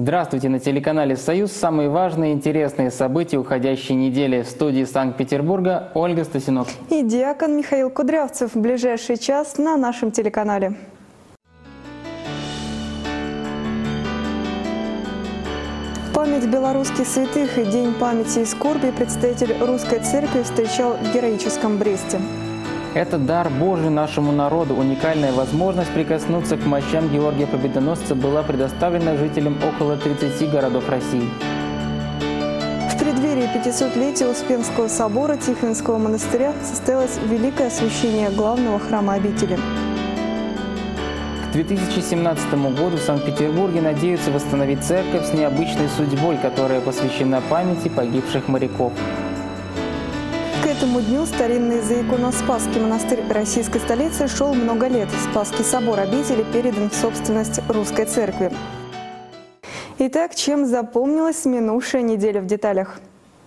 Здравствуйте, на телеканале «Союз» самые важные и интересные события уходящей недели. В студии Санкт-Петербурга Ольга Стасинок. И диакон Михаил Кудрявцев. В ближайший час на нашем телеканале. Память белорусских святых и День памяти и скорби представитель Русской Церкви встречал в героическом Бресте. Это дар Божий нашему народу. Уникальная возможность прикоснуться к мощам Георгия Победоносца была предоставлена жителям около 30 городов России. В преддверии 500-летия Успенского собора Тихвинского монастыря состоялось великое освящение главного храма обители. К 2017 году в Санкт-Петербурге надеются восстановить церковь с необычной судьбой, которая посвящена памяти погибших моряков. К этому дню старинный заиконо-спасский монастырь российской столицы шел много лет. Спасский собор обители передан в собственность Русской Церкви. Итак, чем запомнилась минувшая неделя в деталях?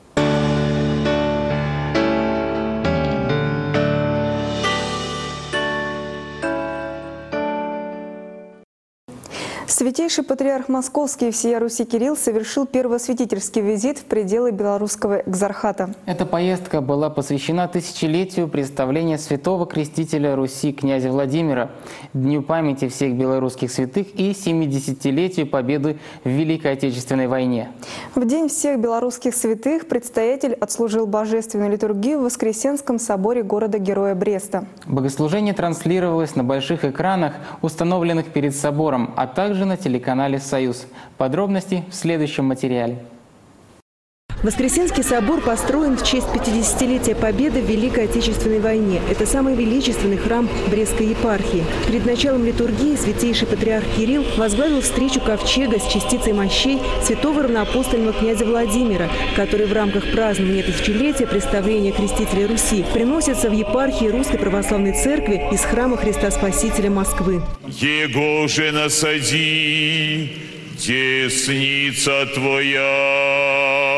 Святейший патриарх Московский и всея Руси Кирилл совершил первосвятительский визит в пределы белорусского экзархата. Эта поездка была посвящена тысячелетию представления святого крестителя Руси князя Владимира, Дню памяти всех белорусских святых и 70-летию победы в Великой Отечественной войне. В День всех белорусских святых предстоятель отслужил божественную литургию в Воскресенском соборе города-героя Бреста. Богослужение транслировалось на больших экранах, установленных перед собором, а также на телеканале «Союз». Подробности в следующем материале. Воскресенский собор построен в честь 50-летия победы в Великой Отечественной войне. Это самый величественный храм Брестской епархии. Перед началом литургии святейший патриарх Кирилл возглавил встречу ковчега с частицей мощей святого равноапостольного князя Владимира, который в рамках празднования тысячелетия представления крестителя Руси приносится в епархии Русской Православной Церкви из храма Христа Спасителя Москвы. Его же насади, десница твоя.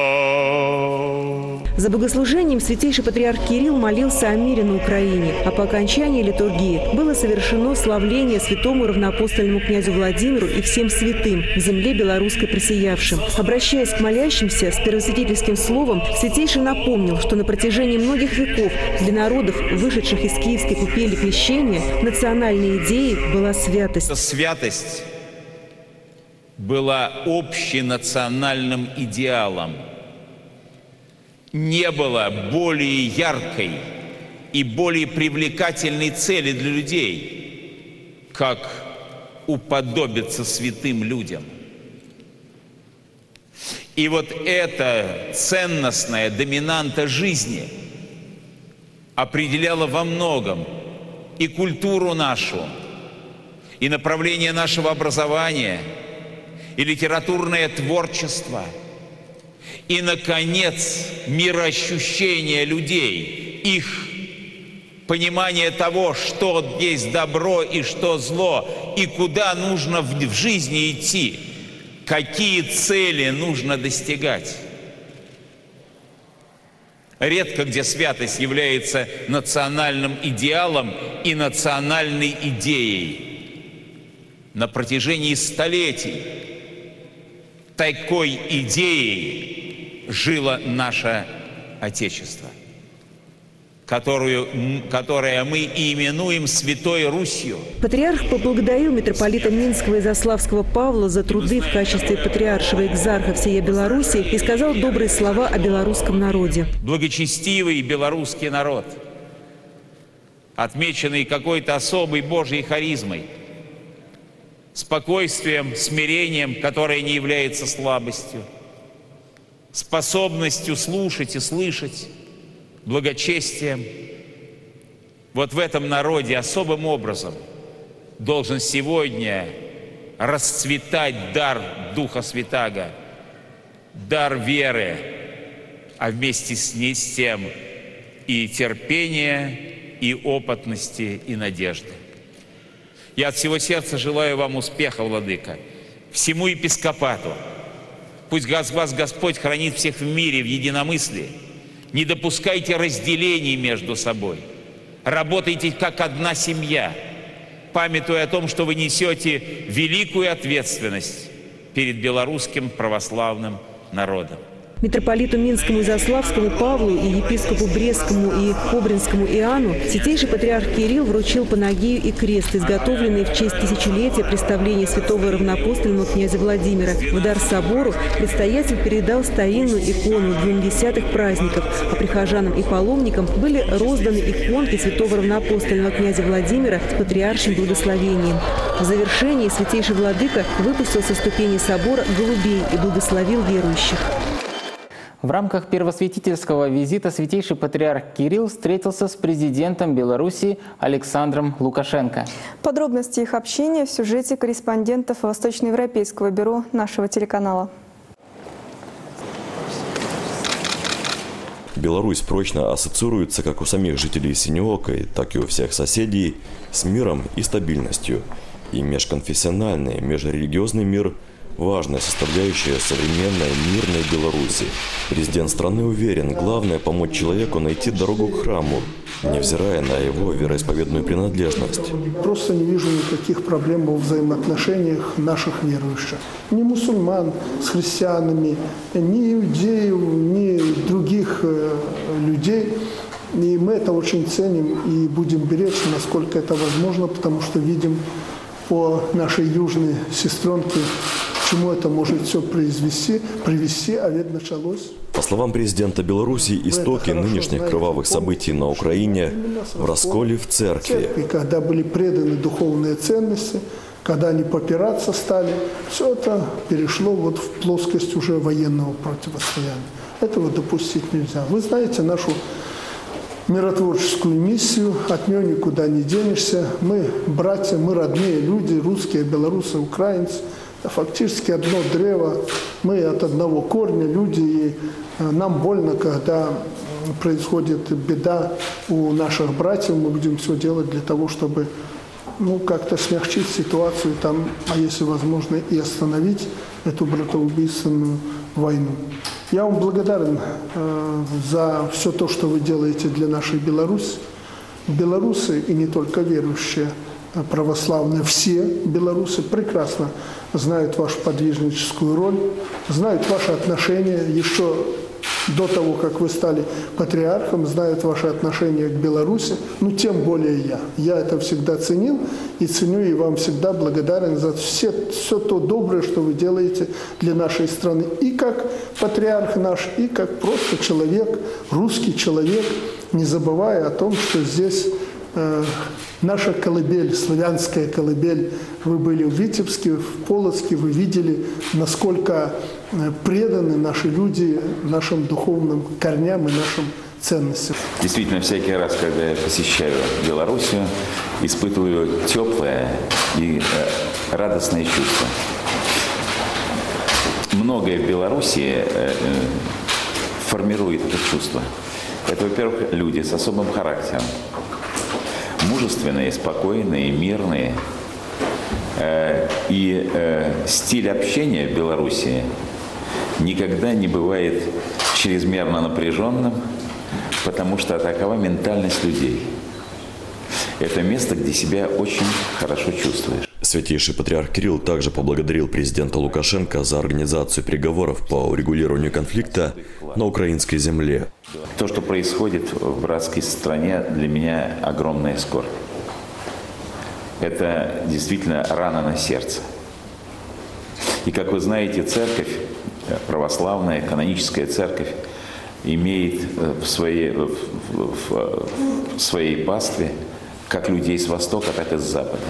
За богослужением святейший патриарх Кирилл молился о мире на Украине, а по окончании литургии было совершено славление святому равноапостольному князю Владимиру и всем святым в земле белорусской просиявшим. Обращаясь к молящимся с первосвятительским словом, святейший напомнил, что на протяжении многих веков для народов, вышедших из киевской купели крещения, национальной идеей была святость. Святость была общенациональным идеалом. Не было более яркой и более привлекательной цели для людей, как уподобиться святым людям. И вот эта ценностная доминанта жизни определяла во многом и культуру нашу, и направление нашего образования, и литературное творчество, и, наконец, мироощущение людей, их понимание того, что есть добро и что зло, и куда нужно в жизни идти, какие цели нужно достигать. Редко где святость является национальным идеалом и национальной идеей. На протяжении столетий такой идеей жило наше Отечество, которое мы и именуем Святой Русью. Патриарх поблагодарил митрополита Минского и Заславского Павла за труды в качестве патриаршего экзарха всея Беларуси и сказал добрые слова о белорусском народе. Благочестивый белорусский народ, отмеченный какой-то особой Божьей харизмой, спокойствием, смирением, которое не является слабостью, способностью слушать и слышать, благочестием. Вот в этом народе особым образом должен сегодня расцветать дар Духа Святаго, дар веры, а вместе с тем и терпения, и опытности, и надежды. Я от всего сердца желаю вам успеха, владыка, всему епископату. Пусть вас Господь хранит всех в мире, в единомыслии. Не допускайте разделений между собой. Работайте как одна семья, памятуя о том, что вы несете великую ответственность перед белорусским православным народом. Митрополиту Минскому и Заславскому Павлу и епископу Брестскому и Кобринскому Иоанну святейший патриарх Кирилл вручил панагию и крест, изготовленные в честь тысячелетия представления святого равноапостольного князя Владимира. В дар собору предстоятель передал старинную икону 20 праздников, а прихожанам и паломникам были розданы иконки святого равноапостольного князя Владимира с патриаршим благословением. В завершении святейший владыка выпустил со ступени собора голубей и благословил верующих. В рамках первосвятительского визита святейший патриарх Кирилл встретился с президентом Беларуси Александром Лукашенко. Подробности их общения в сюжете корреспондентов Восточноевропейского бюро нашего телеканала. Беларусь прочно ассоциируется как у самих жителей Синеокой, так и у всех соседей с миром и стабильностью. И межконфессиональный, межрелигиозный мир – важная составляющая современной мирной Беларуси. Президент страны уверен, главное – помочь человеку найти дорогу к храму, невзирая на его вероисповедную принадлежность. Просто не вижу никаких проблем во взаимоотношениях наших верующих. Ни мусульман с христианами, ни иудеев, ни других людей. И мы это очень ценим и будем беречь, насколько это возможно, потому что видим по нашей южной сестренке, к чему это может все привести, а ведь началось. По словам президента Беларуси, истоки нынешних кровавых событий на Украине в расколе в церкви. Когда были преданы духовные ценности, когда они попираться стали, все это перешло вот в плоскость уже военного противостояния. Этого допустить нельзя. Вы знаете нашу миротворческую миссию, от нее никуда не денешься. Мы братья, мы родные люди, русские, белорусы, украинцы. Фактически одно древо, мы от одного корня, люди, и нам больно, когда происходит беда у наших братьев. Мы будем все делать для того, чтобы как-то смягчить ситуацию там, а если возможно и остановить эту братоубийственную войну. Я вам благодарен за все то, что вы делаете для нашей Беларуси. Белорусы, и не только верующие, православные, все белорусы прекрасно знают вашу подвижническую роль, знают ваши отношения еще до того, как вы стали патриархом, знают ваши отношения к Беларуси, тем более я. Я это всегда ценил и ценю, и вам всегда благодарен за все то доброе, что вы делаете для нашей страны. И как патриарх наш, и как просто человек, русский человек, не забывая о том, что здесь наша колыбель, славянская колыбель. Вы были в Витебске, в Полоцке, вы видели, насколько преданы наши люди нашим духовным корням и нашим ценностям. Действительно, всякий раз, когда я посещаю Белоруссию, испытываю теплое и радостное чувство. Многое в Белоруссии формирует это чувство. Это, во-первых, люди с особым характером. Мужественные, спокойные, мирные. И стиль общения в Беларуси никогда не бывает чрезмерно напряженным, потому что такова ментальность людей. Это место, где себя очень хорошо чувствуешь. Святейший патриарх Кирилл также поблагодарил президента Лукашенко за организацию переговоров по урегулированию конфликта на украинской земле. То, что происходит в братской стране, для меня огромная скорбь. Это действительно рана на сердце. И, как вы знаете, церковь, православная, каноническая церковь, имеет в своей пастве как людей с Востока, так и с Запада.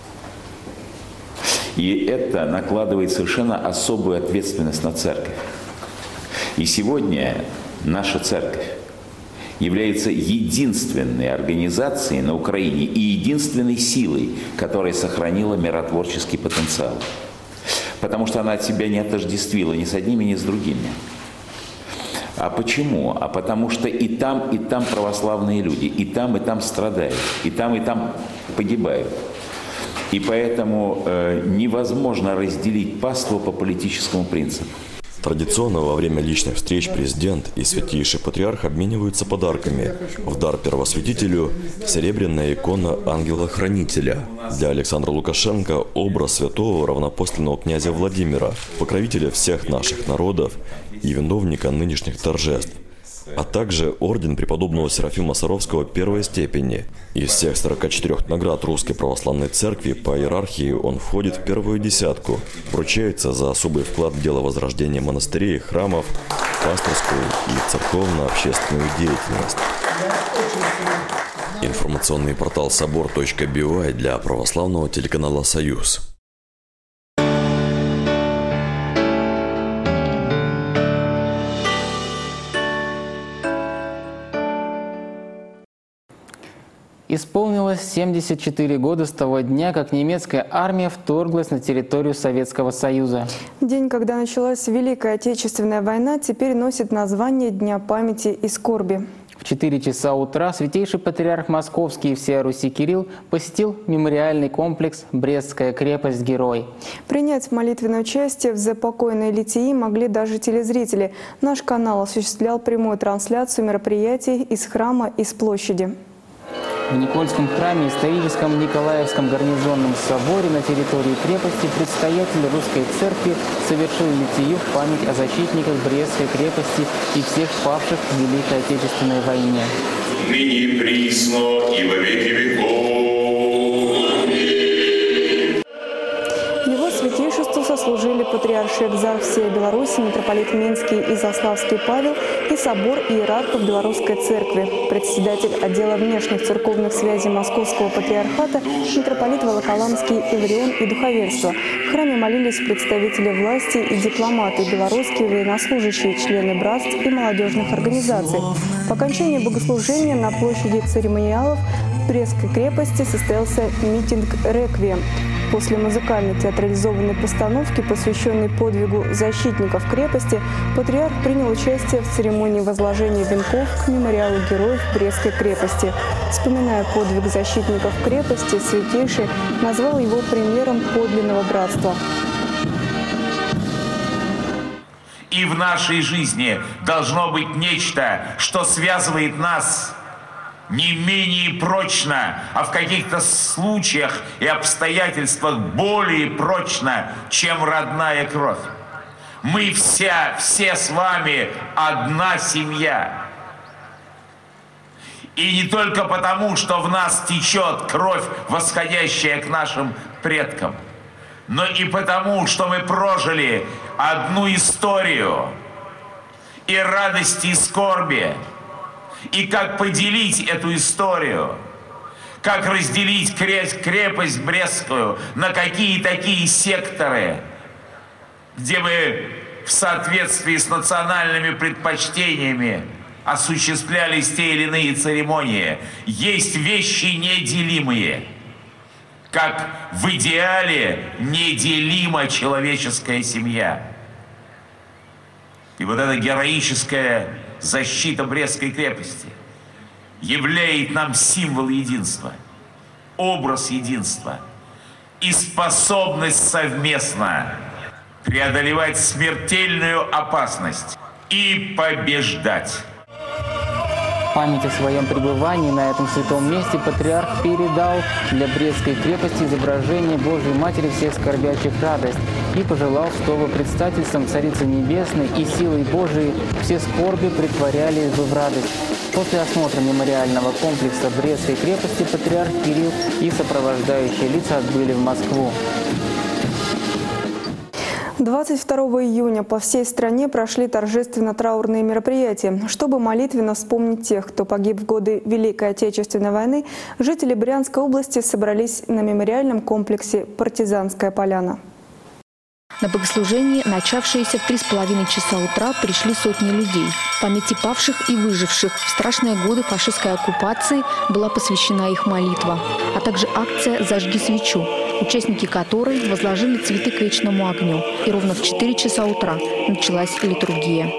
И это накладывает совершенно особую ответственность на церковь. И сегодня наша церковь является единственной организацией на Украине и единственной силой, которая сохранила миротворческий потенциал. Потому что она от себя не отождествила ни с одними, ни с другими. А почему? А потому что и там православные люди, и там страдают, и там погибают. И поэтому невозможно разделить паству по политическому принципу. Традиционно во время личных встреч президент и святейший патриарх обмениваются подарками. В дар первосвятителю – серебряная икона ангела-хранителя. Для Александра Лукашенко образ святого равнопоследного князя Владимира, покровителя всех наших народов и виновника нынешних торжеств, а также орден преподобного Серафима Саровского первой степени. Из всех 44 наград Русской Православной Церкви по иерархии он входит в первую десятку. Вручается за особый вклад в дело возрождения монастырей, храмов, пасторскую и церковно-общественную деятельность. Информационный портал собор.by для православного телеканала «Союз». Исполнилось 74 года с того дня, как немецкая армия вторглась на территорию Советского Союза. День, когда началась Великая Отечественная война, теперь носит название Дня памяти и скорби. В 4 часа утра святейший патриарх Московский и всея Руси Кирилл посетил мемориальный комплекс «Брестская крепость-герой». Принять молитвенное участие в запокойной литии могли даже телезрители. Наш канал осуществлял прямую трансляцию мероприятий из храма и с площади. В Никольском храме, историческом Николаевском гарнизонном соборе на территории крепости предстоятель Русской Церкви совершил литию в память о защитниках Брестской крепости и всех павших в Великой Отечественной войне. Ныне и присно и во веки веков. Его святейшеству сослужили патриарший экзарх всей Беларуси, митрополит Минский и Заславский Павел и собор иерархов Белорусской Церкви, председатель отдела внешних церковных связей Московского патриархата, митрополит Волоколамский Иларион и духовенство. В храме молились представители власти и дипломаты, белорусские военнослужащие, члены братств и молодежных организаций. По окончании богослужения на площади церемониалов в Брестской крепости состоялся митинг «Реквием». После музыкально-театрализованной постановки, посвященной подвигу защитников крепости, патриарх принял участие в церемонии возложения венков к мемориалу героев Брестской крепости. Вспоминая подвиг защитников крепости, святейший назвал его примером подлинного братства. И в нашей жизни должно быть нечто, что связывает нас не менее прочно, а в каких-то случаях и обстоятельствах более прочно, чем родная кровь. Мы все с вами одна семья. И не только потому, что в нас течет кровь, восходящая к нашим предкам, но и потому, что мы прожили одну историю и радости, и скорби. И как поделить эту историю, как разделить крепость Брестскую на какие такие секторы, где мы в соответствии с национальными предпочтениями осуществлялись те или иные церемонии. Есть вещи неделимые, как в идеале неделима человеческая семья. И вот эта героическая защита Брестской крепости являет нам символ единства, образ единства и способность совместно преодолевать смертельную опасность и побеждать. Память о своем пребывании на этом святом месте патриарх передал для Брестской крепости изображение Божьей Матери всех скорбящих радость и пожелал, чтобы предстательством Царицы Небесной и силой Божией все скорби претворялись бы в радость. После осмотра мемориального комплекса Брестской крепости патриарх Кирилл и сопровождающие лица отбыли в Москву. 22 июня по всей стране прошли торжественно-траурные мероприятия. Чтобы молитвенно вспомнить тех, кто погиб в годы Великой Отечественной войны, жители Брянской области собрались на мемориальном комплексе «Партизанская поляна». На богослужение, начавшееся в 3,5 часа утра, пришли сотни людей. Памяти павших и выживших в страшные годы фашистской оккупации была посвящена их молитва, а также акция «Зажги свечу», участники которой возложили цветы к вечному огню. И ровно в 4 часа утра началась литургия.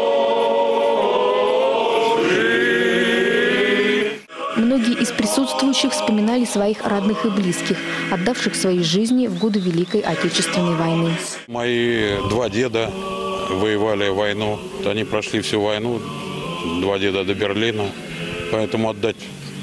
Многие из присутствующих Присутствующих вспоминали своих родных и близких, отдавших свои жизни в годы Великой Отечественной войны. Мои два деда воевали войну, они прошли всю войну, два деда до Берлина, поэтому отдать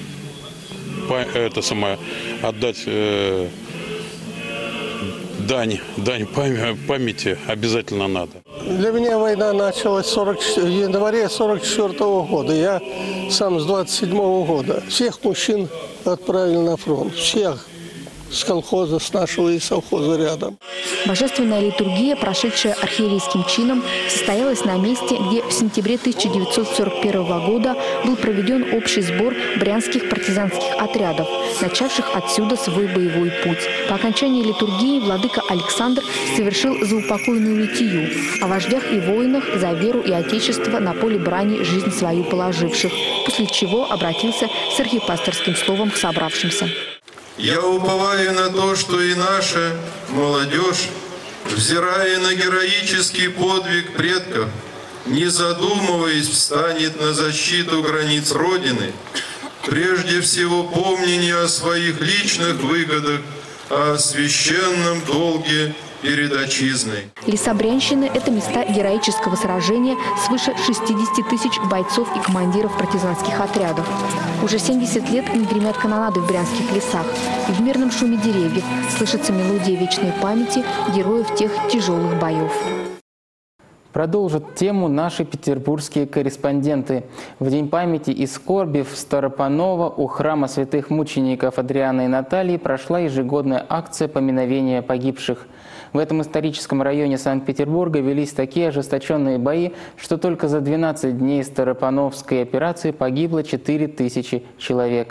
дань памяти обязательно надо. Для меня война началась в январе 1944 года. Я сам с 1927 года. Всех мужчин отправили на фронт. Всех. С колхоза, с нашего и совхоза рядом. Божественная литургия, прошедшая архиерейским чином, состоялась на месте, где в сентябре 1941 года был проведен общий сбор брянских партизанских отрядов, начавших отсюда свой боевой путь. По окончании литургии владыка Александр совершил заупокойную литию о вождях и воинах за веру и отечество на поле брани жизнь свою положивших, после чего обратился с архипасторским словом к собравшимся. Я уповаю на то, что и наша молодежь, взирая на героический подвиг предков, не задумываясь, встанет на защиту границ Родины, прежде всего помня о своих личных выгодах, а о священном долге перед отчизной. Леса Брянщины – это места героического сражения свыше 60 тысяч бойцов и командиров партизанских отрядов. Уже 70 лет не гремят канонады в брянских лесах. И в мирном шуме деревьев слышится мелодия вечной памяти героев тех тяжелых боев. Продолжат тему наши петербургские корреспонденты. В День памяти и скорби в Старопаново у храма святых мучеников Адриана и Натальи прошла ежегодная акция поминовения погибших. В этом историческом районе Санкт-Петербурга велись такие ожесточенные бои, что только за 12 дней Старопановской операции погибло 4000 человек.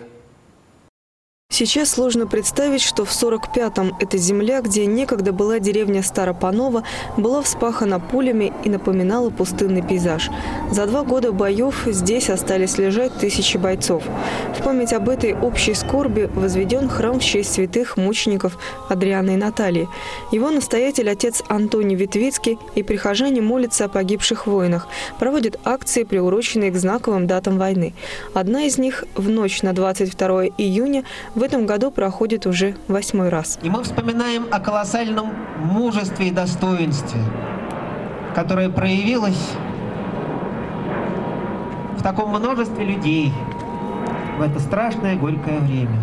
Сейчас сложно представить, что в 1945-м эта земля, где некогда была деревня Старопаново, была вспахана пулями и напоминала пустынный пейзаж. За 2 года боев здесь остались лежать тысячи бойцов. В память об этой общей скорби возведен храм в честь святых мучеников Адриана и Натальи. Его настоятель отец Антоний Витвицкий и прихожане молятся о погибших воинах, проводят акции, приуроченные к знаковым датам войны. Одна из них в ночь на 22 июня в этом году проходит уже 8-й раз. И мы вспоминаем о колоссальном мужестве и достоинстве, которое проявилось в таком множестве людей в это страшное горькое время.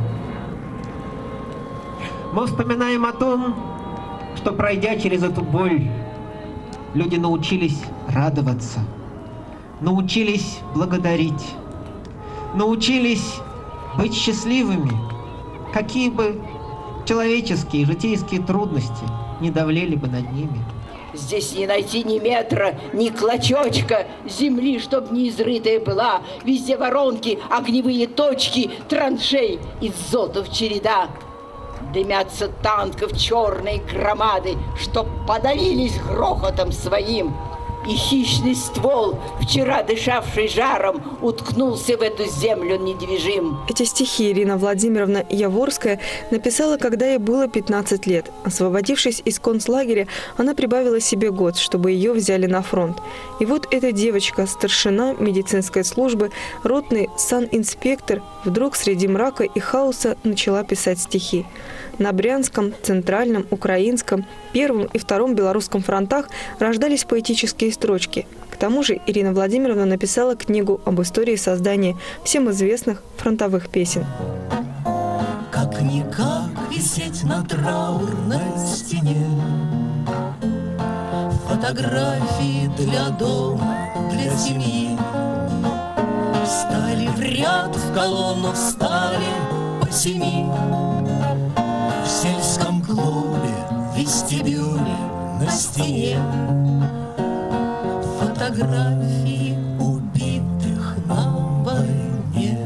Мы вспоминаем о том, что, пройдя через эту боль, люди научились радоваться, научились благодарить, научились быть счастливыми, какие бы человеческие, житейские трудности не давлели бы над ними. Здесь не найти ни метра, ни клочочка земли, чтоб не изрытая была. Везде воронки, огневые точки, траншей из зотов череда. Дымятся танков черные громады, чтоб подавились грохотом своим. И хищный ствол, вчера дышавший жаром, уткнулся в эту землю недвижим. Эти стихи Ирина Владимировна Яворская написала, когда ей было 15 лет. Освободившись из концлагеря, она прибавила себе год, чтобы ее взяли на фронт. И вот эта девочка, старшина медицинской службы, ротный санинспектор, вдруг среди мрака и хаоса начала писать стихи. На Брянском, Центральном, Украинском, Первом и Втором белорусском фронтах рождались поэтические строчки. К тому же Ирина Владимировна написала книгу об истории создания всем известных фронтовых песен. Как-никак висеть на траурной стене фотографии для дома, для семьи. Встали в ряд, в колонну встали по 7. В сельском клубе, в вестибюле, на стене фотографии убитых на войне.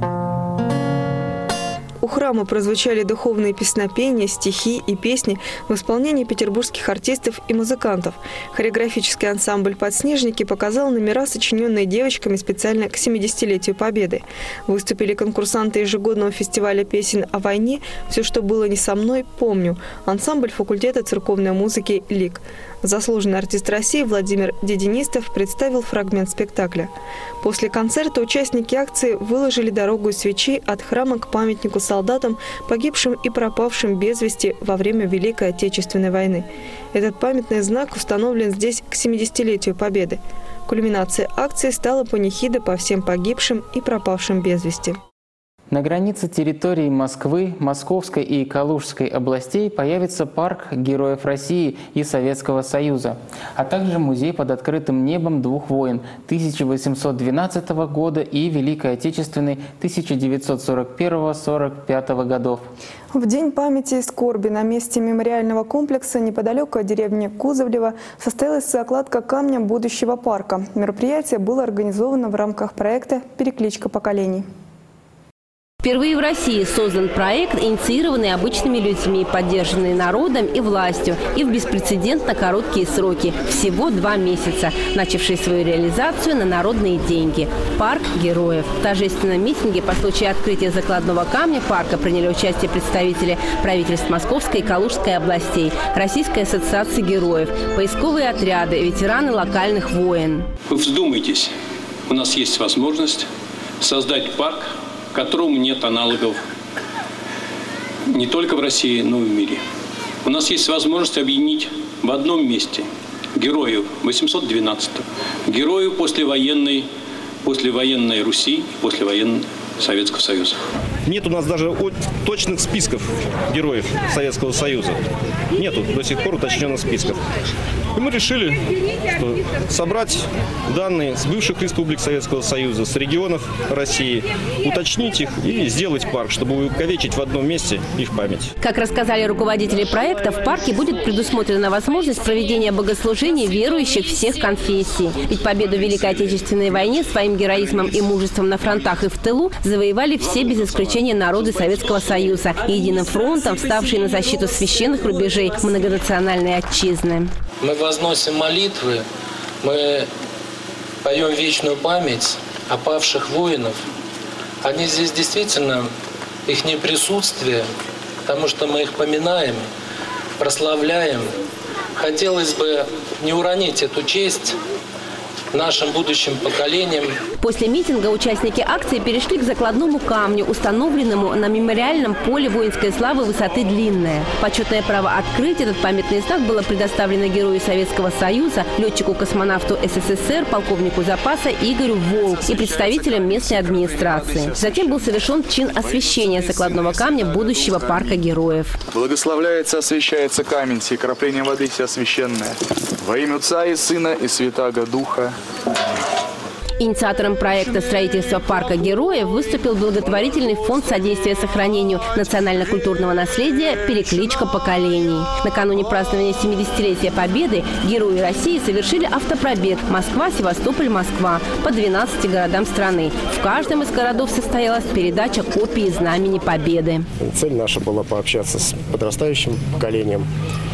У храма прозвучали духовные песнопения, стихи и песни в исполнении петербургских артистов и музыкантов. Хореографический ансамбль «Подснежники» показал номера, сочиненные девочками специально к 70-летию Победы. Выступили конкурсанты ежегодного фестиваля песен о войне «Все, что было не со мной, помню», ансамбль факультета церковной музыки «ЛИК». Заслуженный артист России Владимир Дединистов представил фрагмент спектакля. После концерта участники акции выложили дорогу из свечей от храма к памятнику солдатам, погибшим и пропавшим без вести во время Великой Отечественной войны. Этот памятный знак установлен здесь к 70-летию Победы. Кульминацией акции стала панихида по всем погибшим и пропавшим без вести. На границе территории Москвы, Московской и Калужской областей появится парк Героев России и Советского Союза, а также музей под открытым небом двух войн 1812 года и Великой Отечественной 1941-1945 годов. В День памяти и скорби на месте мемориального комплекса неподалеку от деревни Кузовлево состоялась закладка камня будущего парка. Мероприятие было организовано в рамках проекта «Перекличка поколений». Впервые в России создан проект, инициированный обычными людьми, поддержанный народом и властью, и в беспрецедентно короткие сроки – всего 2 месяца, начавший свою реализацию на народные деньги. Парк Героев. В торжественном митинге по случаю открытия закладного камня парка приняли участие представители правительств Московской и Калужской областей, Российской ассоциации героев, поисковые отряды, ветераны локальных войн. Вы вздумайтесь, у нас есть возможность создать парк, которому нет аналогов не только в России, но и в мире. У нас есть возможность объединить в одном месте героев 812-го, героев послевоенной Руси, послевоенной Советского Союза. Нет у нас даже точных списков героев Советского Союза. Нету до сих пор уточненных списков. И мы решили собрать данные с бывших республик Советского Союза, с регионов России, уточнить их и сделать парк, чтобы увековечить в одном месте их память. Как рассказали руководители проекта, в парке будет предусмотрена возможность проведения богослужений верующих всех конфессий. Ведь победу в Великой Отечественной войне своим героизмом и мужеством на фронтах и в тылу завоевали все без исключения народы Советского Союза, единым фронтом, вставшие на защиту священных рубежей многонациональной отчизны. Мы возносим молитвы, мы поем вечную память о павших воинов. Они здесь действительно, их присутствие, потому что мы их поминаем, прославляем. Хотелось бы не уронить эту честь нашим будущим поколениям. После митинга участники акции перешли к закладному камню, установленному на мемориальном поле воинской славы высоты Длинная. Почетное право открыть этот памятный знак было предоставлено герою Советского Союза, летчику-космонавту СССР, полковнику запаса Игорю Волк и представителям местной администрации. Затем был совершен чин освящения закладного камня будущего парка героев. Благословляется, освящается камень, сей краплением воды вся священная. Во имя Отца и Сына и Святаго Духа. Инициатором проекта строительства парка героев выступил благотворительный фонд содействия сохранению национально-культурного наследия «Перекличка поколений». Накануне празднования 70-летия Победы герои России совершили автопробег Москва-Севастополь-Москва по 12 городам страны. В каждом из городов состоялась передача копии Знамени Победы. Цель наша была пообщаться с подрастающим поколением,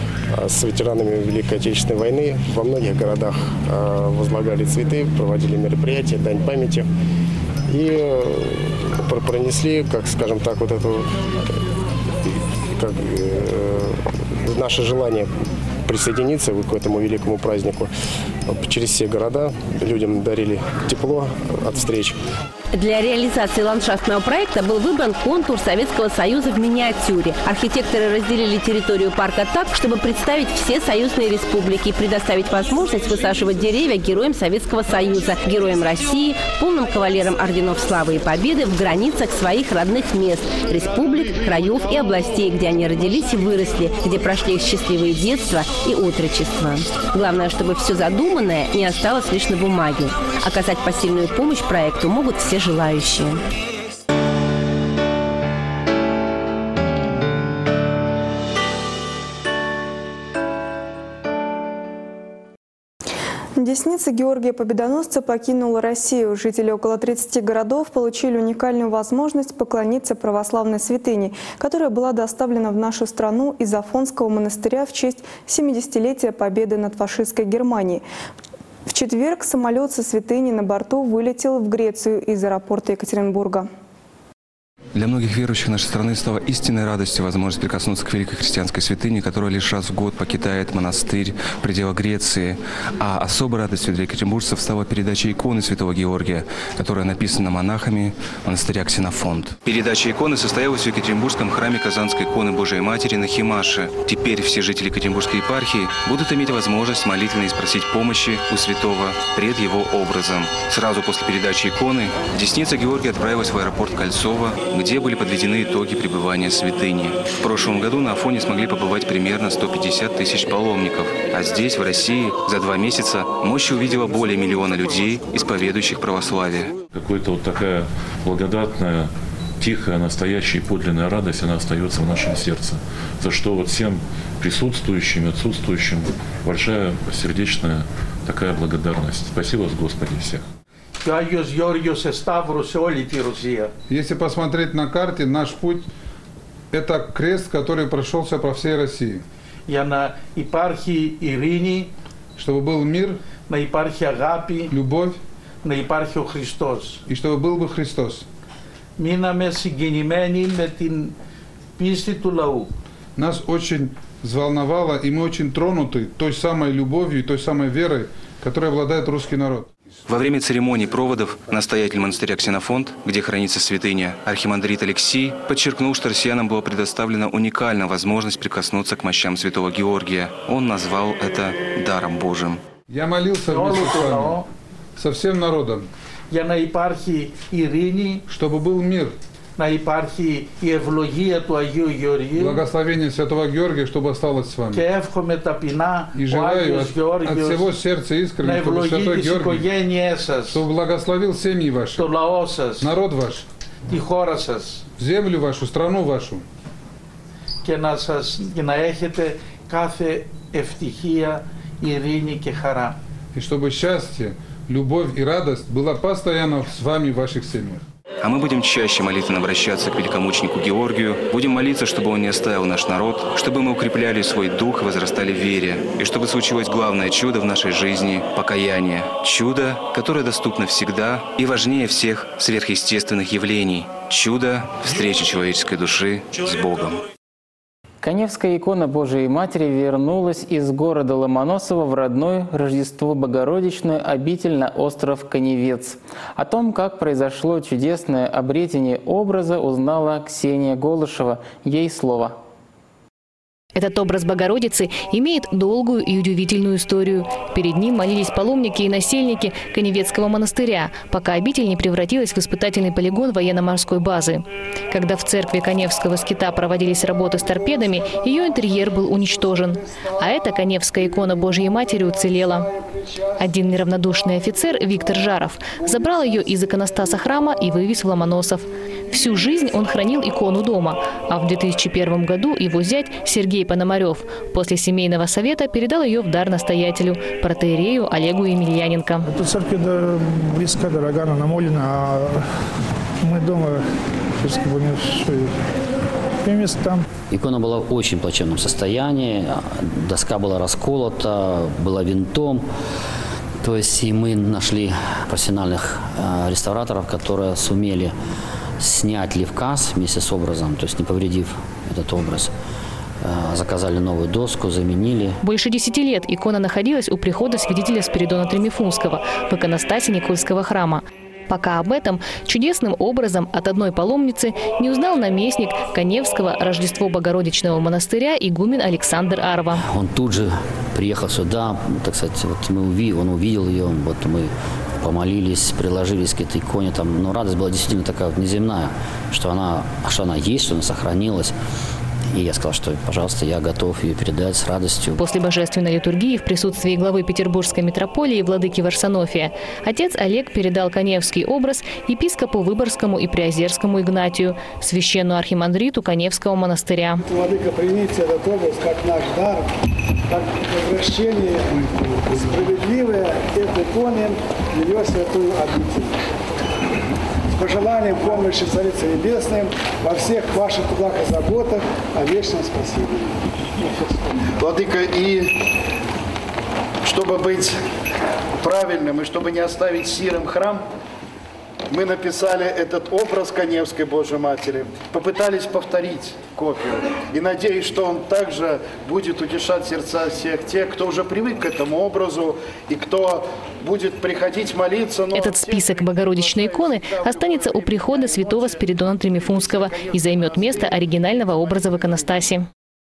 с ветеранами Великой Отечественной войны. Во многих городах возлагали цветы, проводили мероприятия, дань памяти. И пронесли, скажем так, вот эту, наше желание присоединиться к этому великому празднику. Через все города людям дарили тепло от встреч. Для реализации ландшафтного проекта был выбран контур Советского Союза в миниатюре. Архитекторы разделили территорию парка так, чтобы представить все союзные республики и предоставить возможность высаживать деревья героям Советского Союза, героям России, полным кавалерам орденов славы и победы в границах своих родных мест, республик, краев и областей, где они родились и выросли, где прошли их счастливые детства и отрочество. Главное, чтобы все задуманное не осталось лишь на бумаге. Оказать посильную помощь проекту могут все желающие. Десница Георгия Победоносца покинула Россию. Жители около 30 городов получили уникальную возможность поклониться православной святыне, которая была доставлена в нашу страну из Афонского монастыря в честь 70-летия победы над фашистской Германией. В четверг самолет со святыней на борту вылетел в Грецию из аэропорта Екатеринбурга. Для многих верующих нашей страны стала истинной радостью возможность прикоснуться к великой христианской святыне, которая лишь раз в год покидает монастырь в пределах Греции. А особой радостью для екатеринбуржцев стала передача иконы святого Георгия, которая написана монахами монастыря Ксенофонт. Передача иконы состоялась в Екатеринбургском храме Казанской иконы Божией Матери на Химаше. Теперь все жители Екатеринбургской епархии будут иметь возможность молитвенно спросить помощи у святого пред его образом. Сразу после передачи иконы Десница Георгия отправилась в аэропорт Кольцово, где были подведены итоги пребывания святыни. В прошлом году на Афоне смогли побывать примерно 150 тысяч паломников. А здесь, в России, за 2 месяца мощь увидела более 1 миллиона людей, исповедующих православие. Какая-то вот такая благодатная, тихая, настоящая и подлинная радость, она остается в нашем сердце. За что вот всем присутствующим и отсутствующим большая сердечная такая благодарность. Спасибо вас, Господи, всех. Если посмотреть на карте, наш путь – это крест, который прошелся по всей России. Чтобы был мир, любовь, и чтобы был бы Христос. Нас очень взволновало, и мы очень тронуты той самой любовью и той самой верой, которой обладает русский народ. Во время церемонии проводов настоятель монастыря Ксенофонт, где хранится святыня, архимандрит Алексий, подчеркнул, что россиянам была предоставлена уникальная возможность прикоснуться к мощам святого Георгия. Он назвал это даром Божьим. Я молился вместе с вами, со всем народом, чтобы был мир, благословение святого Георгия, чтобы осталось с вами. И желаю от всего сердца искренне, чтобы святой Георгий, чтобы благословил семьи ваши, народ ваш, землю вашу, страну вашу. И чтобы счастье, любовь и радость была постоянно с вами в ваших семьях. А мы будем чаще молитвенно обращаться к великомученику Георгию, будем молиться, чтобы он не оставил наш народ, чтобы мы укрепляли свой дух и возрастали в вере, и чтобы случилось главное чудо в нашей жизни – покаяние. Чудо, которое доступно всегда и важнее всех сверхъестественных явлений. Чудо встречи человеческой души с Богом. Каневская икона Божией Матери вернулась из города Ломоносова в родной Рождество-Богородичную обитель на остров Каневец. О том, как произошло чудесное обретение образа, узнала Ксения Голышева. Ей слово. Этот образ Богородицы имеет долгую и удивительную историю. Перед ним молились паломники и насельники Каневецкого монастыря, пока обитель не превратилась в испытательный полигон военно-морской базы. Когда в церкви Каневского скита проводились работы с торпедами, ее интерьер был уничтожен. А эта каневская икона Божьей Матери уцелела. Один неравнодушный офицер, Виктор Жаров, забрал ее из иконостаса храма и вывез в Ломоносов. Всю жизнь он хранил икону дома, а в 2001 году его зять Сергей Пономарев после семейного совета передал ее в дар настоятелю, протоиерею Олегу Емельяненко. Эта церковь близко, дорога, она намолена, а мы дома будем место там. Икона была в очень плачевном состоянии, доска была расколота, была винтом. То есть и мы нашли профессиональных реставраторов, которые сумели снять левказ вместе с образом, то есть не повредив этот образ. Заказали новую доску, заменили. Больше 10 лет икона находилась у прихода святителя Спиридона Тремифунского в иконостасе Никольского храма. Пока об этом чудесным образом от одной паломницы не узнал наместник Каневского Рождество-Богородичного монастыря игумен Александр Арва. Он тут же приехал сюда, так сказать, вот он увидел ее, вот мы помолились, приложились к этой иконе, там, но радость была действительно такая вот неземная, что она есть, что она сохранилась. И я сказал, что, пожалуйста, я готов ее передать с радостью. После божественной литургии в присутствии главы Петербургской митрополии владыки Варсонофия отец Олег передал каневский образ епископу Выборгскому и Приозерскому Игнатию, священному архимандриту Каневского монастыря. Владыка, примите этот образ как наш дар, как возвращение справедливое этой иконе в ее святую обитель. С пожеланием помощи Царицы Небесной во всех ваших трудах и заботах о вечном спасении. Владыка, и чтобы быть правильным, и чтобы не оставить сирым храм, мы написали этот образ Каневской Божьей Матери, попытались повторить копию. И надеюсь, что он также будет утешать сердца всех тех, кто уже привык к этому образу и кто будет приходить молиться. Этот список Богородичной иконы останется у прихода святого Спиридона Тримифунского и займет место оригинального образа в иконостасе.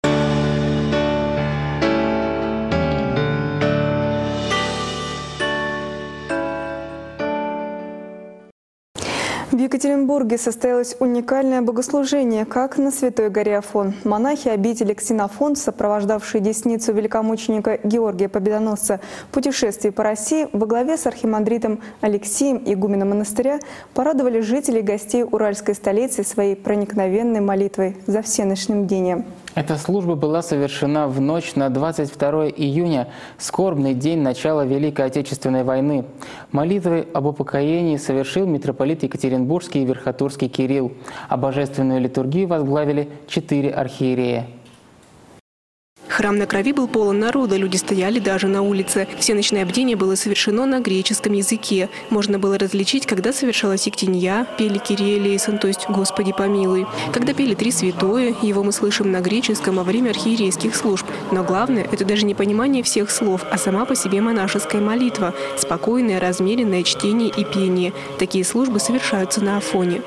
В Екатеринбурге состоялось уникальное богослужение, как на Святой горе Афон. Монахи обители Ксенофонт, сопровождавшие десницу великомученика Георгия Победоносца в путешествии по России, во главе с архимандритом Алексием, игуменом монастыря, порадовали жителей и гостей уральской столицы своей проникновенной молитвой за всеночным бдением. Эта служба была совершена в ночь на 22 июня, скорбный день начала Великой Отечественной войны. Молитвы об упокоении совершил митрополит Екатеринбургский и Верхотурский Кирилл, а божественную литургию возглавили 4 архиерея. Храм на Крови был полон народа, люди стояли даже на улице. Всеночное бдение было совершено на греческом языке. Можно было различить, когда совершалась Ектинья, пели Кирия Элейсон, то есть «Господи помилуй». Когда пели «Три святое», его мы слышим на греческом во время архиерейских служб. Но главное – это даже не понимание всех слов, а сама по себе монашеская молитва, спокойное, размеренное чтение и пение. Такие службы совершаются на Афоне.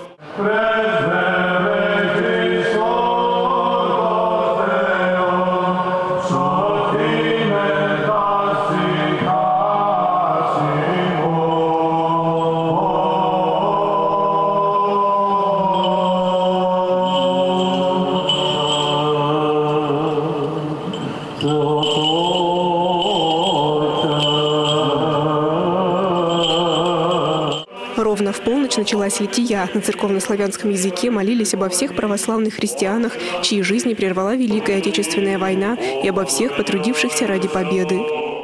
Ровно в полночь началась лития. На церковнославянском языке молились обо всех православных христианах, чьи жизни прервала Великая Отечественная война, и обо всех потрудившихся ради победы.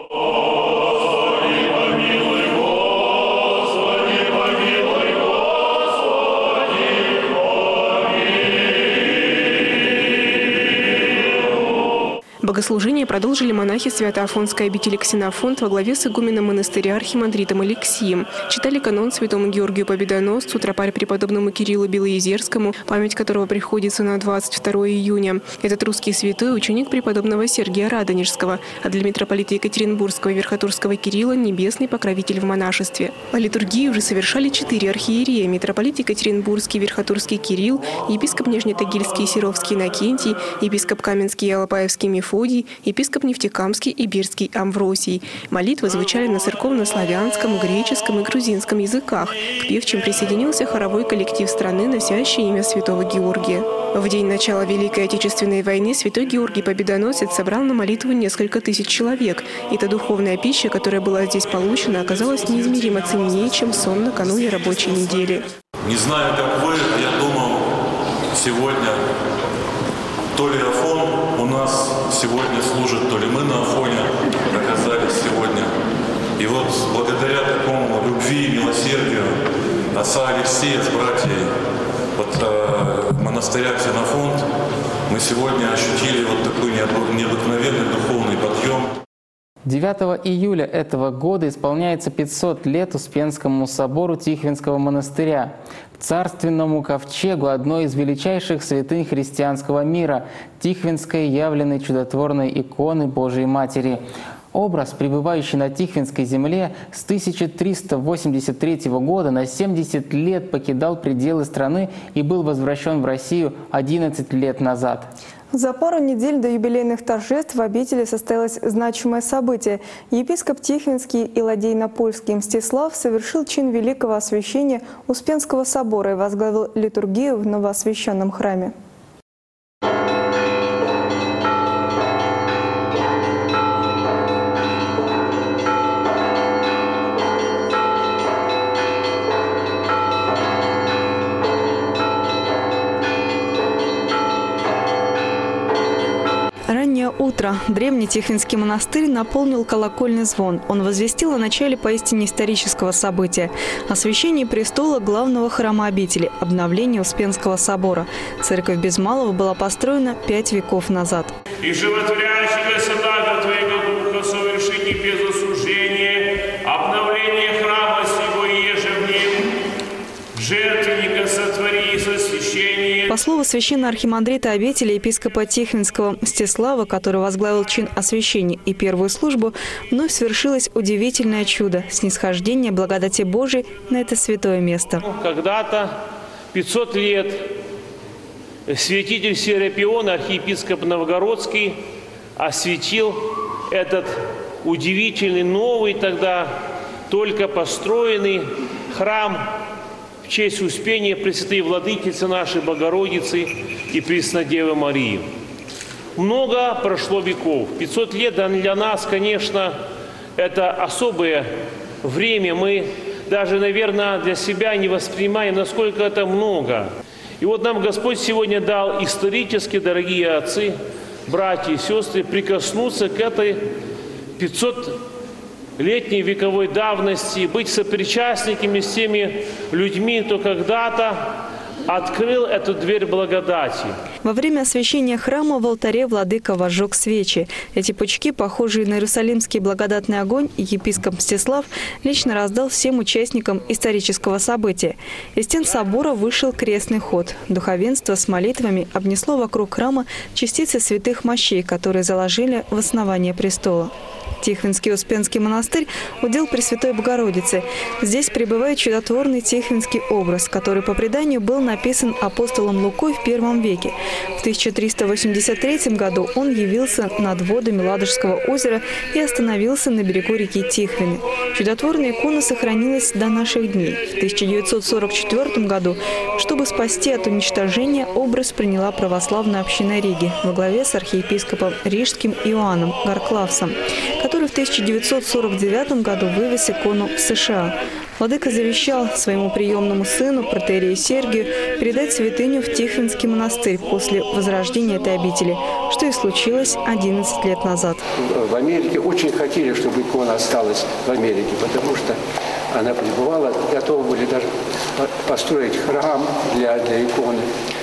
Богослужение продолжили монахи Свято-Афонской обители Ксенофонт во главе с игуменом монастыря архимандритом Алексием. Читали канон святому Георгию Победоносцу, тропарь преподобному Кириллу Белоезерскому, память которого приходится на 22 июня. Этот русский святой – ученик преподобного Сергия Радонежского, а для митрополита Екатеринбургского и Верхотурского Кирилла – небесный покровитель в монашестве. А литургию уже совершали 4 архиерея – митрополит Екатеринбургский, Верхотурский Кирилл, епископ Нижнетагильский и Серовский Иннокентий, епископ Каменский и Алапаевский Мефодий, епископ Нефтекамский и Бирский Амвросий. Молитвы звучали на церковнославянском, греческом и грузинском языках. К певчим присоединился хоровой коллектив страны, носящий имя святого Георгия. В день начала Великой Отечественной войны святой Георгий Победоносец собрал на молитву несколько тысяч человек. И та духовная пища, которая была здесь получена, оказалась неизмеримо ценнее, чем сон накануне рабочей недели. Не знаю, как вы, а я думал, сегодня то ли Афон у нас сегодня служит, то ли мы на Афоне оказались сегодня. И вот благодаря такому любви и милосердию отца Алексея с братьями монастыря Ксенофонт мы сегодня ощутили вот такой необыкновенный духовный подъем. 9 июля этого года исполняется 500 лет Успенскому собору Тихвинского монастыря, царственному ковчегу одной из величайших святынь христианского мира – Тихвинской явленной чудотворной иконы Божией Матери. Образ, пребывающий на Тихвинской земле, с 1383 года на 70 лет покидал пределы страны и был возвращен в Россию 11 лет назад. За пару недель до юбилейных торжеств в обители состоялось значимое событие. Епископ Тихвинский и Ладейно-Польский Мстислав совершил чин великого освящения Успенского собора и возглавил литургию в новоосвященном храме. Раннее утро. Древний Тихвинский монастырь наполнил колокольный звон. Он возвестил о начале поистине исторического события – освящении престола главного храма обители, обновления Успенского собора. Церковь без малого была построена 5 веков назад. «И животворящего Святаго Твоего Духа совершите без осуждения обновление храма сего ежедневно, По слову священного архимандрита обители епископа Тихвинского Мстислава, который возглавил чин освящения и первую службу, вновь свершилось удивительное чудо – снисхождение благодати Божией на это святое место. Когда-то, 500 лет, святитель Серапион, архиепископ Новгородский, осветил этот удивительный, новый тогда, только построенный храм в честь Успения Пресвятой Владычицы нашей Богородицы и Преснодевы Марии. Много прошло веков. 500 лет для нас, конечно, это особое время. Мы даже, наверное, для себя не воспринимаем, насколько это много. И вот нам Господь сегодня дал исторически, дорогие отцы, братья и сестры, прикоснуться к этой 500-летней вековой давности, быть сопричастниками с теми людьми, кто когда-то открыл эту дверь благодати. Во время освящения храма в алтаре владыка возжег свечи. Эти пучки, похожие на иерусалимский благодатный огонь, епископ Мстислав лично раздал всем участникам исторического события. Из стен собора вышел крестный ход. Духовенство с молитвами обнесло вокруг храма частицы святых мощей, которые заложили в основание престола. Тихвинский Успенский монастырь – удел Пресвятой Богородицы. Здесь пребывает чудотворный тихвинский образ, который по преданию был написан апостолом Лукой в I веке. В 1383 году он явился над водами Ладожского озера и остановился на берегу реки Тихвины. Чудотворная икона сохранилась до наших дней. В 1944 году, чтобы спасти от уничтожения, образ приняла православная община Риги во главе с архиепископом Рижским Иоанном Гарклавсом, который в 1949 году вывез икону в США. Владыка завещал своему приемному сыну, протоиерею Сергию, передать святыню в Тихвинский монастырь после возрождения этой обители, что и случилось 11 лет назад. В Америке очень хотели, чтобы икона осталась в Америке, потому что она пребывала, готовы были даже построить храм для иконы.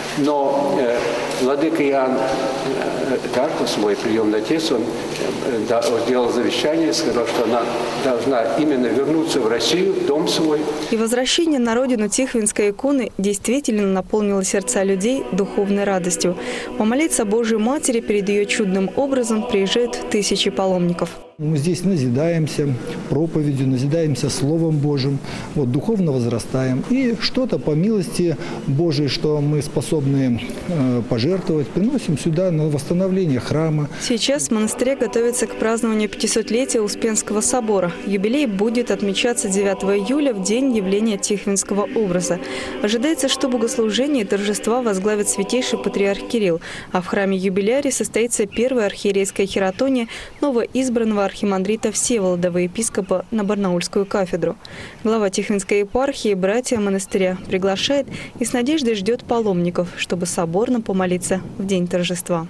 Но владыка Иоанн Гарклавс, мой приемный отец, он сделал завещание, сказал, что она должна именно вернуться в Россию, в дом свой. И возвращение на родину Тихвинской иконы действительно наполнило сердца людей духовной радостью. Помолиться Божьей Матери перед ее чудным образом приезжают тысячи паломников. Мы здесь назидаемся проповедью, назидаемся Словом Божьим, духовно возрастаем. И что-то по милости Божией, что мы способны пожертвовать, приносим сюда на восстановление храма. Сейчас в монастыре готовится к празднованию 500-летия Успенского собора. Юбилей будет отмечаться 9 июля, в день явления Тихвинского образа. Ожидается, что богослужение и торжества возглавит святейший патриарх Кирилл, а в храме юбилярии состоится первая архиерейская хератония новоизбранного архимандрита Всеволода епископа на Барнаульскую кафедру. Глава Тихвинской епархии, братья монастыря, приглашает и с надеждой ждет паломников, чтобы соборно помолиться в день торжества.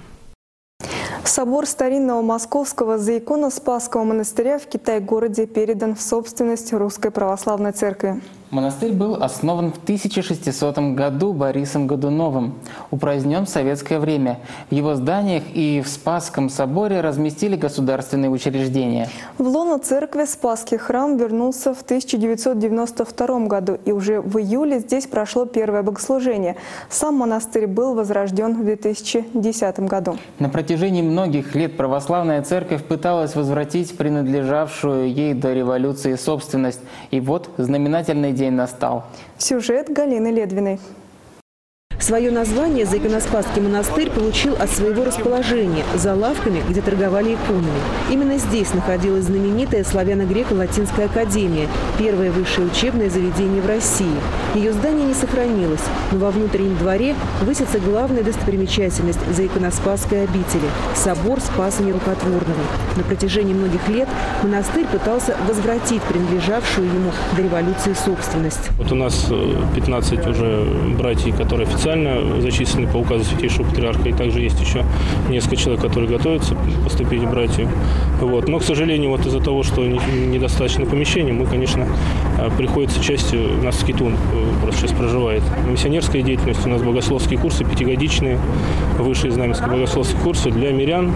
Собор старинного московского Заиконо-Спасского монастыря в Китай-городе передан в собственность Русской Православной Церкви. Монастырь был основан в 1600 году Борисом Годуновым. Упразднен в советское время. В его зданиях и в Спасском соборе разместили государственные учреждения. В лоно церкви Спасский храм вернулся в 1992 году, и уже в июле здесь прошло первое богослужение. Сам монастырь был возрожден в 2010 году. На протяжении многих лет православная церковь пыталась возвратить принадлежавшую ей до революции собственность. И вот знаменательный день настал. Сюжет Галины Ледвиной. Свое название Заиконо-Спасский монастырь получил от своего расположения – за лавками, где торговали иконами. Именно здесь находилась знаменитая славяно-греко-латинская академия – первое высшее учебное заведение в России. Ее здание не сохранилось, но во внутреннем дворе высится главная достопримечательность Заиконо-Спасской обители – собор Спаса Нерукотворного. На протяжении многих лет монастырь пытался возвратить принадлежавшую ему до революции собственность. Вот у нас 15 уже братьев, которые официально зачислены по указу Святейшего Патриарха, и также есть еще несколько человек, которые готовятся поступить в братью. Но, к сожалению, из-за того, что недостаточно помещений, мы, конечно, приходится частью, у нас Скитун просто сейчас проживает. Миссионерская деятельность, у нас богословские курсы, пятигодичные, высшие знаменские богословские курсы для мирян,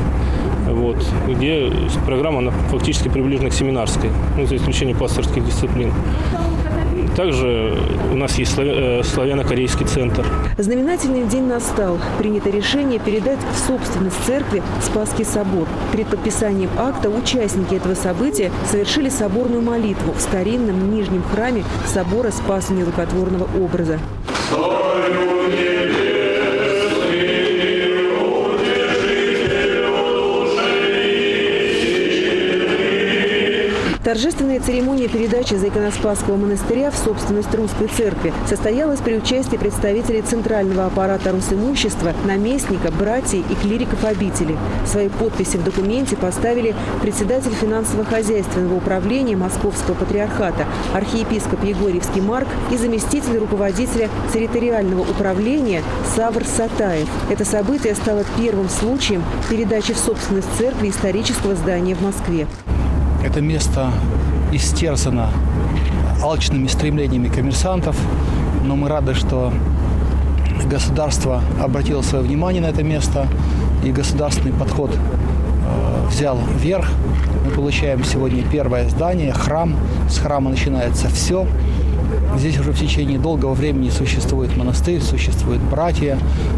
где программа она фактически приближена к семинарской, за исключением пасторских дисциплин. Также у нас есть славяно-корейский центр. Знаменательный день настал. Принято решение передать в собственность церкви Спасский собор. Перед подписанием акта участники этого события совершили соборную молитву в старинном нижнем храме собора Спаса Нерукотворного образа. Торжественная церемония передачи Заиконоспасского монастыря в собственность Русской Церкви состоялась при участии представителей центрального аппарата Росимущества, наместника, братьев и клириков обители. Свои подписи в документе поставили председатель финансово-хозяйственного управления Московского патриархата, архиепископ Егорьевский Марк и заместитель руководителя территориального управления Савр Сатаев. Это событие стало первым случаем передачи в собственность церкви исторического здания в Москве. Это место истерзано алчными стремлениями коммерсантов, но мы рады, что государство обратило свое внимание на это место, и государственный подход взял верх. Мы получаем сегодня первое здание, храм. С храма начинается все. Здесь уже в течение долгого времени существует монастырь, существуют братья.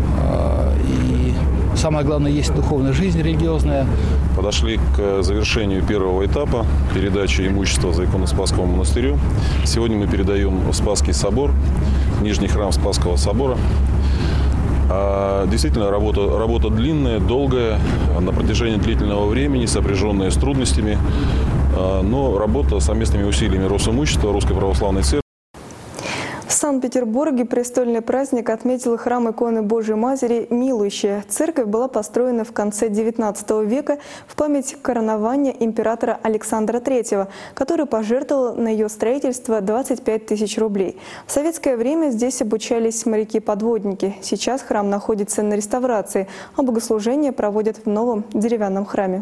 И самое главное, есть духовная жизнь религиозная. Подошли к завершению первого этапа передачи имущества Заиконоспасскому монастырю. Сегодня мы передаем Спасский собор, нижний храм Спасского собора. Действительно, работа длинная, долгая, на протяжении длительного времени, сопряженная с трудностями, но работа совместными усилиями Росимущества, Русской Православной Церкви. В Санкт-Петербурге престольный праздник отметил храм иконы Божией Матери Милующая. Церковь была построена в конце XIX века в память коронования императора Александра III, который пожертвовал на ее строительство 25 тысяч рублей. В советское время здесь обучались моряки-подводники. Сейчас храм находится на реставрации, а богослужение проводят в новом деревянном храме.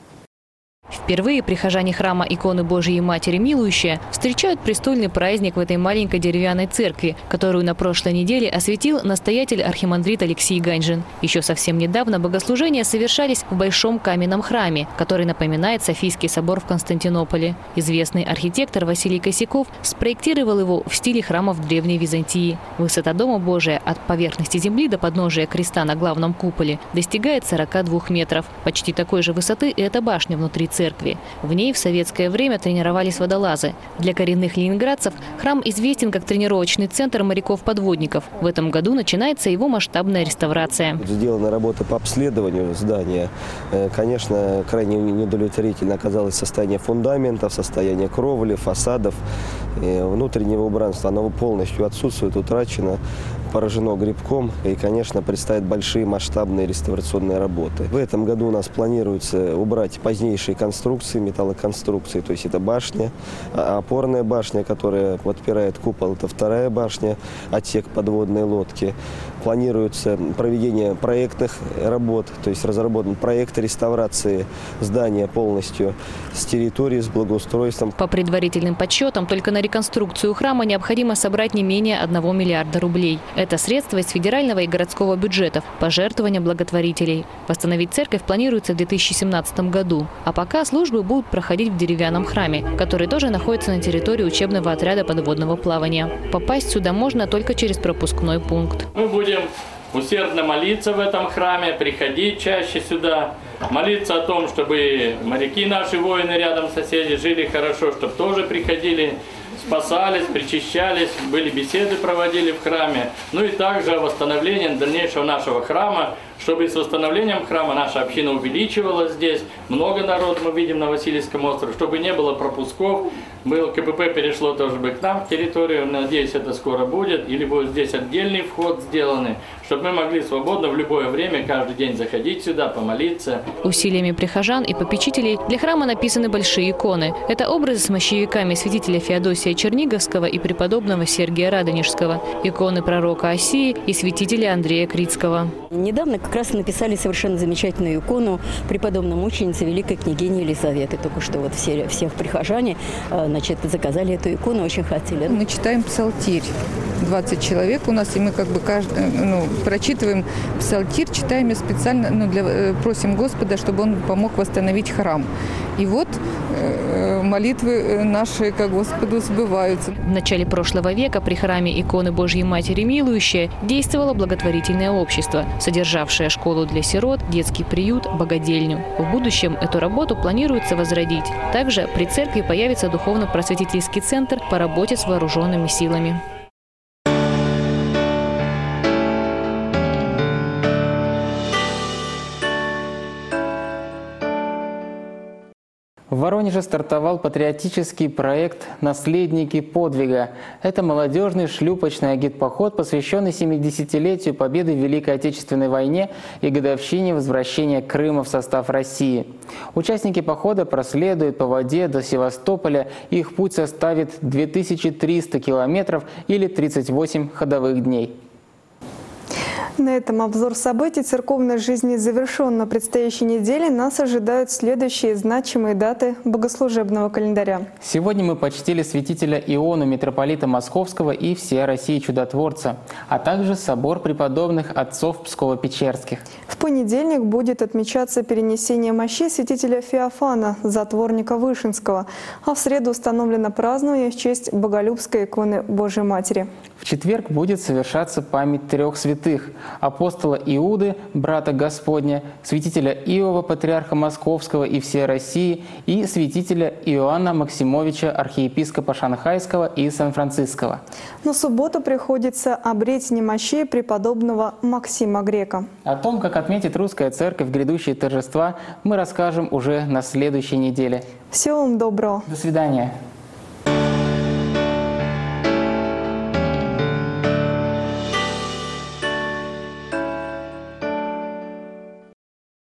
Впервые прихожане храма иконы Божией Матери Милующая встречают престольный праздник в этой маленькой деревянной церкви, которую на прошлой неделе осветил настоятель архимандрит Алексей Ганьжин. Еще совсем недавно богослужения совершались в большом каменном храме, который напоминает Софийский собор в Константинополе. Известный архитектор Василий Косяков спроектировал его в стиле храмов Древней Византии. Высота Дома Божия от поверхности земли до подножия креста на главном куполе достигает 42 метров. Почти такой же высоты и эта башня внутри церкви. В ней в советское время тренировались водолазы. Для коренных ленинградцев храм известен как тренировочный центр моряков-подводников. В этом году начинается его масштабная реставрация. Сделана работа по обследованию здания. Конечно, крайне неудовлетворительно оказалось состояние фундаментов, состояние кровли, фасадов, внутреннего убранства. Оно полностью отсутствует, утрачено, поражено грибком. И, конечно, предстоят большие масштабные реставрационные работы. В этом году у нас планируется убрать позднейшие конструкции, металлоконструкции. То есть это башня, опорная башня, которая подпирает купол. Это вторая башня, отсек подводной лодки. Планируется проведение проектных работ, то есть разработан проект реставрации здания полностью с территорией, с благоустройством. По предварительным подсчетам, только на реконструкцию храма необходимо собрать не менее 1 миллиарда рублей. Это средства из федерального и городского бюджетов, пожертвования благотворителей. Восстановить церковь планируется в 2017 году. А пока службы будут проходить в деревянном храме, который тоже находится на территории учебного отряда подводного плавания. Попасть сюда можно только через пропускной пункт. Мы будем усердно молиться в этом храме, приходить чаще сюда, молиться о том, чтобы моряки наши, воины рядом, соседи, жили хорошо, чтобы тоже приходили, спасались, причащались, были беседы, проводили в храме. Ну и также о восстановлении дальнейшего нашего храма, чтобы с восстановлением храма наша община увеличивалась здесь. Много народу мы видим на Васильевском острове, чтобы не было пропусков. КПП перешло тоже бы к нам в территорию, надеюсь, это скоро будет. Или будет здесь отдельный вход сделанный, чтобы мы могли свободно в любое время, каждый день заходить сюда, помолиться. Усилиями прихожан и попечителей для храма написаны большие иконы. Это образы с мощевиками святителя Феодосия Черниговского и преподобного Сергия Радонежского, иконы пророка Осии и святителя Андрея Критского. Недавно как раз написали совершенно замечательную икону преподобной мученицы великой княгини Елизаветы. Только что вот всех прихожане, значит, заказали эту икону, очень хотели. Мы читаем псалтирь. 20 человек у нас, и мы как бы прочитываем псалтирь, читаем ее специально, просим Господа, чтобы Он помог восстановить храм. И вот молитвы наши к Господу сбываются. В начале прошлого века при храме иконы Божьей Матери Милующая действовало благотворительное общество, содержавшее школу для сирот, детский приют, богадельню. В будущем эту работу планируется возродить. Также при церкви появится духовно-просветительский центр по работе с вооруженными силами. В Воронеже стартовал патриотический проект «Наследники подвига». Это молодежный шлюпочный агитпоход, посвященный 70-летию победы в Великой Отечественной войне и годовщине возвращения Крыма в состав России. Участники похода проследуют по воде до Севастополя. Их путь составит 2300 километров или 38 ходовых дней. На этом обзор событий церковной жизни завершен. На предстоящей неделе нас ожидают следующие значимые даты богослужебного календаря. Сегодня мы почтили святителя Иону, митрополита Московского и всея России чудотворца, а также собор преподобных отцов Псково-Печерских. В понедельник будет отмечаться перенесение мощей святителя Феофана, затворника Вышинского, а в среду установлено празднование в честь Боголюбской иконы Божьей Матери. В четверг будет совершаться память 3 святых – апостола Иуды, брата Господня, святителя Иова, патриарха Московского и всей России, и святителя Иоанна Максимовича, архиепископа Шанхайского и Сан-Франциского. На субботу приходится обретение мощей преподобного Максима Грека. О том, как отметит Русская Церковь грядущие торжества, мы расскажем уже на следующей неделе. Всего вам доброго. До свидания.